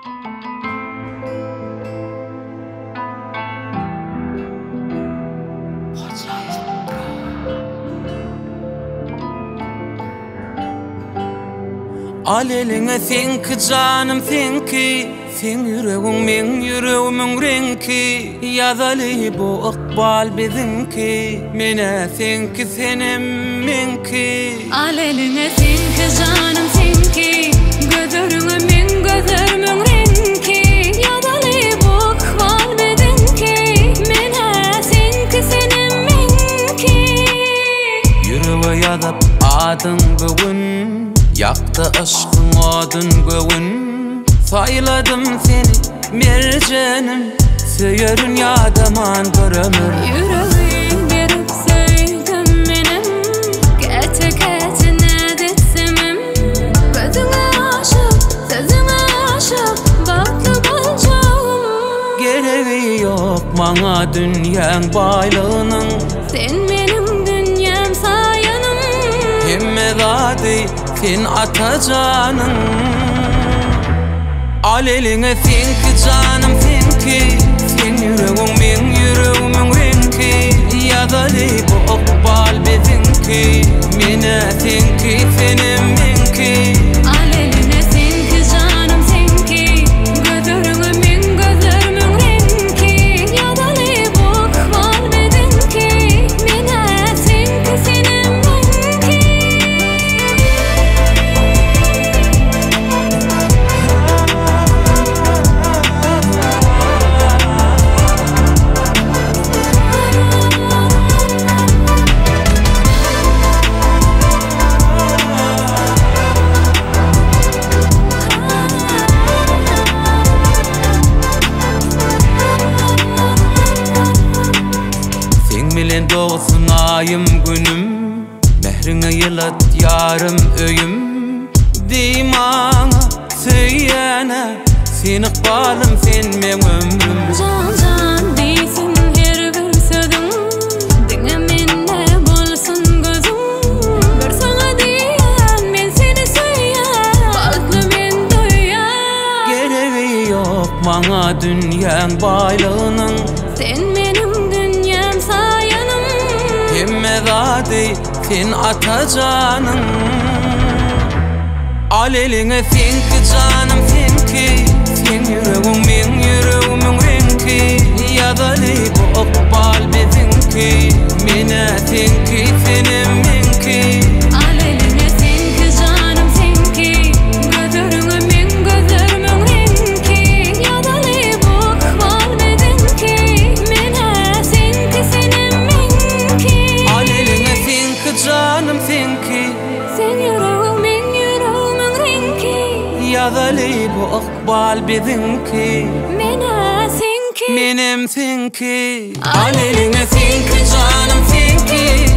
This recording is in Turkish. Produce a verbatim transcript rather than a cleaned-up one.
Al eline sen ki canım sen ki, sen yüreğin men yüreğimin renki. Yazalı bu ikbal bizimki, mene sen ki senem menki. Al eline sen ki canım sen ki, gözlerine men gözlerimin renki. Yazalı bu ikbal bizimki, mene sen ki senem menki. Yüreğe yazıp adın bugün, yaktı aşkın adın bugün. Sayladım seni mercenim, söyürün yadaman görümür. Yüreğin berip söydüm menem, kete kete ne detsemem. Gözüne aşık, sözüne aşık, baktı balcağım. Gereği yok bana dünyanın baylığının, Sen benim dünyam sayanım. Himme zadi sen atacanın. Al eline sen ki canım sen ki, sen yüreğin men yüreğimin renki. Yazalı bu ikbal bizimki, mene sen ki senem menki. Al eline sen ki canım sen ki, gözlerine men gözlerimin renki. Yazalı bu ikbal bizimki, mene sen ki senem menki. Bilen doğsun ayım günüm, mehrine yılat yarım öyüm. Dimana söyleyene, sen ikbalım sen men ömrüm. Can can deysin her bir sözüm, dinle menne bolsun gözüm. Bir sana diyen men seni söyleyen, balklı men duyan. Gereği yok bana dünyanın baylığının, Sen benim dünyam sayanım. Himme zadi sen atacanın. Al eline sen ki canım sen ki, sen yüreğin men yüreğimin renki. Yazalı bu ikbal bizimki, mene sen ki senem menki. Al eline sen ki canım sen ki, gözlerine men gözlerimin renki. Yazalı bu ikbal bizimki, mene sen ki senem menki. Al eline sen ki canım sen ki, Sen yüreğim men yüreğimin renki. yazalı bu ikbal bizimki, Mene sen ki, menem sen ki. Al eline sen ki canım sen ki,